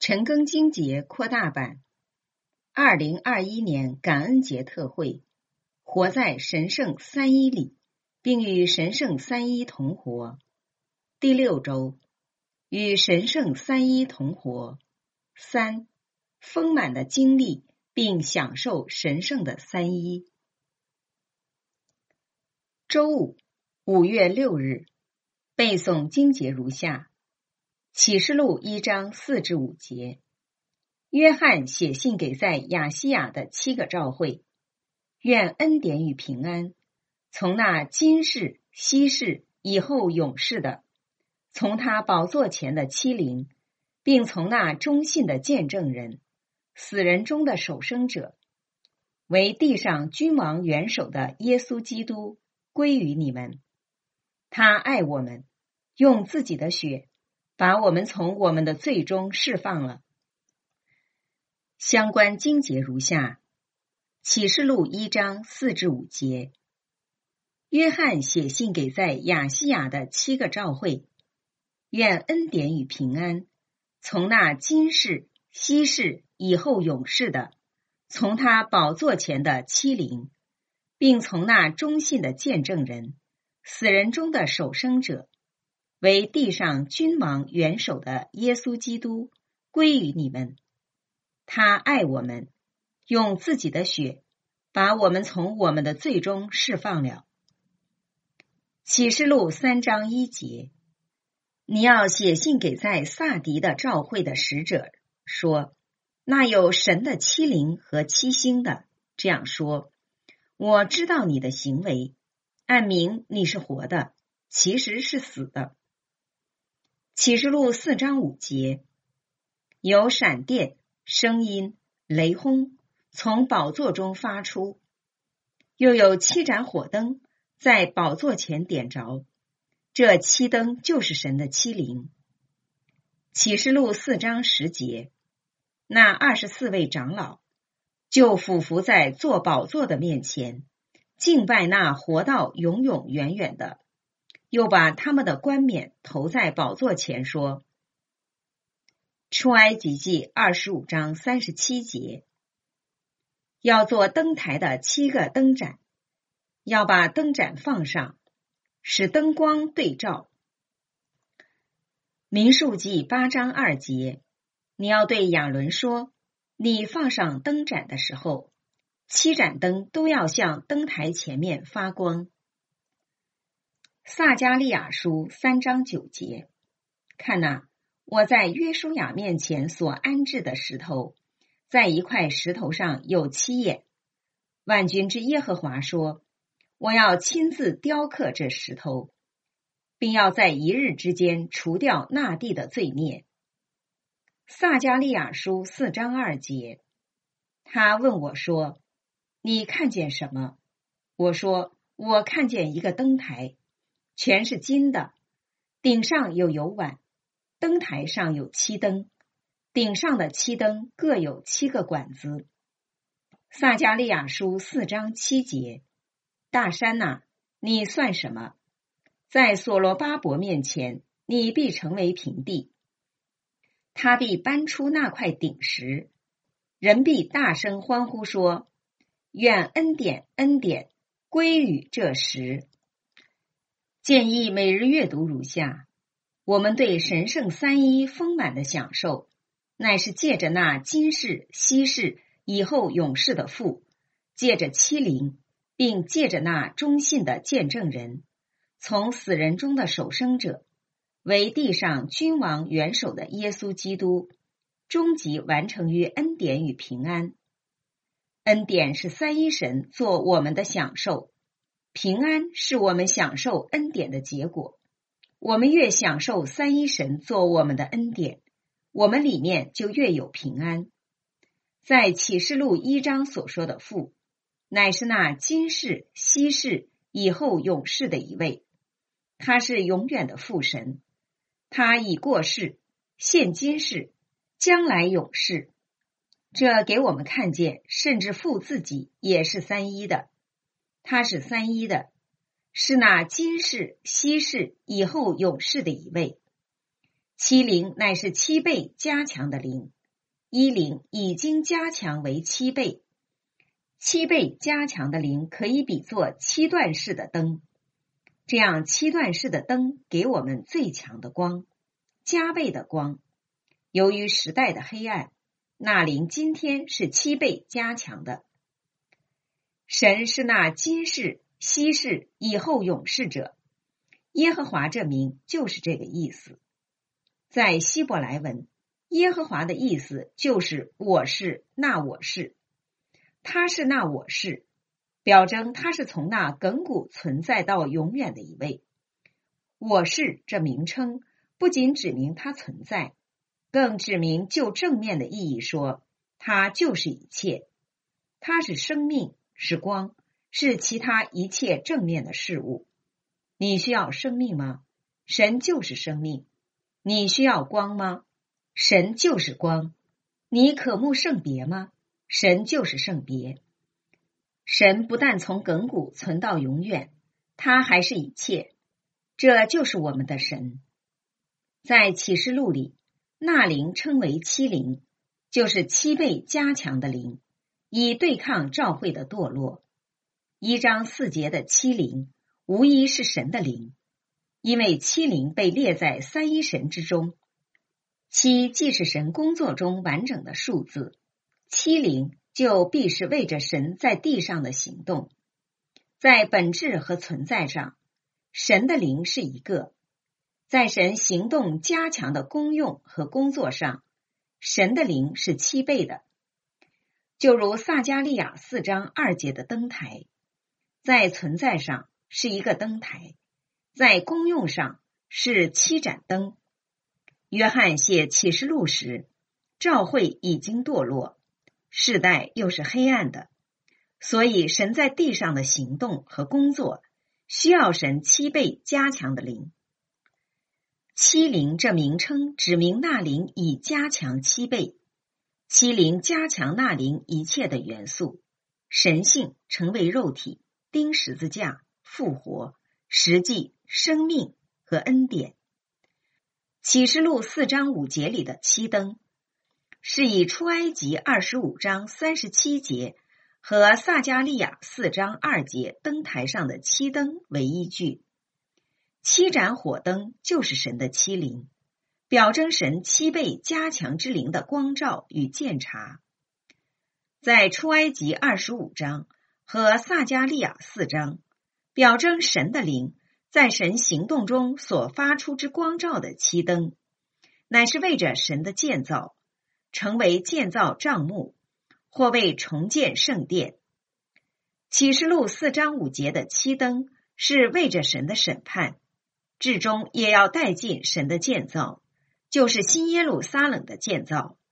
陈庚金节扩大版2021年感恩节特会，活在神圣三一里，并与神圣三一同活。第6周，与神圣三一同活。3、丰满的经历并享受神圣的三一。周五，5月6日，背诵经节如下：启示录1章4至5节。约翰写信给在亚细亚的7个教会，愿恩典与平安从那今世、昔世、以后永世的，从他宝座前的7灵，并从那忠信的见证人、死人中的守生者，为地上君王元首的耶稣基督归于你们。他爱我们，用自己的血把我们从我们的罪中释放了。相关经节如下：启示录1章4至5节。约翰写信给在亚细亚的7个教会，愿恩典与平安从那今世、昔世、以后永世的，从他宝座前的7灵，并从那忠信的见证人、死人中的守生者，为地上君王元首的耶稣基督归于你们。他爱我们，用自己的血把我们从我们的罪中释放了。启示录3章1节。你要写信给在撒狄的教会的使者，说：那有神的7灵和7星的，这样说：我知道你的行为，按名你是活的，其实是死的。启示录4章5节。有闪电、声音、雷轰从宝座中发出，又有7盏火灯在宝座前点着，这7灯就是神的7灵。启示录4章10节。那24位长老就俯伏在坐宝座的面前，敬拜那活到永永远远的，又把他们的冠冕投在宝座前，说：出埃及记25章37节。要做灯台的7个灯盏，要把灯盏放上，使灯光对照。民数记8章2节。你要对亚伦说，你放上灯盏的时候，7盏灯都要向灯台前面发光。撒迦利亚书3章9节。看哪，我在约书亚面前所安置的石头，在一块石头上有7眼。万军之耶和华说，我要亲自雕刻这石头，并要在1日之间除掉那地的罪孽。撒迦利亚书4章2节。他问我说，你看见什么？我说，我看见一个灯台，全是金的，顶上有油碗，灯台上有7灯，顶上的7灯各有7个管子。撒迦利亚书4章7节。大山哪，你算什么？在所罗巴伯面前，你必成为平地。他必搬出那块顶石，人必大声欢呼说，愿恩典恩典归于这石。建议每日阅读如下：我们对神圣三一丰满的享受，乃是借着那今世、昔世、以后永世的父，借着7灵，并借着那忠信的见证人，从死人中的守生者，为地上君王元首的耶稣基督，终极完成于恩典与平安。恩典是三一神做我们的享受，平安是我们享受恩典的结果。我们越享受三一神做我们的恩典，我们里面就越有平安。在启示录1章所说的父，乃是那今世、昔世、以后永世的一位，他是永远的父神。他已过世，现今世，将来永世。这给我们看见，甚至父自己也是三一的。他是三一的，是那今世、昔世、以后永世的一位。7灵乃是7倍加强的灵， 一灵已经加强为7倍，7倍加强的灵可以比作7段式的灯，这样7段式的灯给我们最强的光，加倍的光。由于时代的黑暗，那灵今天是7倍加强的。神是那今世、昔世、以后永世者，耶和华这名就是这个意思。在希伯来文，耶和华的意思就是我是那我是，他是那我是，表征他是从那亘古存在到永远的一位。我是这名称不仅指明他存在，更指明就正面的意义说，他就是一切，他是生命，是光，是其他一切正面的事物。你需要生命吗？神就是生命。你需要光吗？神就是光。你渴慕圣别吗？神就是圣别。神不但从亘古存到永远，他还是一切，这就是我们的神。在启示录里，那灵称为7灵，就是7倍加强的灵，以对抗召会的堕落。1章4节的7灵无疑是神的灵，因为7灵被列在三一神之中。7既是神工作中完整的数字，7灵就必是为着神在地上的行动。在本质和存在上，神的灵是一个；在神行动加强的功用和工作上，神的灵是7倍的。就如撒迦利亚4章2节的灯台，在存在上是一个灯台，在功用上是7盏灯。约翰写启示录时，召会已经堕落，世代又是黑暗的，所以神在地上的行动和工作需要神7倍加强的灵。7灵这名称指明那灵已加强7倍，7灵加强那灵一切的元素，神性成为肉体，钉十字架，复活，实际生命和恩典。启示录4章5节里的7灯，是以出埃及25章37节和撒迦利亚4章2节灯台上的7灯为依据。7盏火灯就是神的7灵，表征神7倍加强之灵的光照与鉴察。在出埃及25章和撒迦利亚4章，表征神的灵在神行动中所发出之光照的7灯，乃是为着神的建造，成为建造帐幕，或为重建圣殿。启示录4章5节的7灯是为着神的审判，至终也要带进神的建造，就是新耶路撒冷的建造。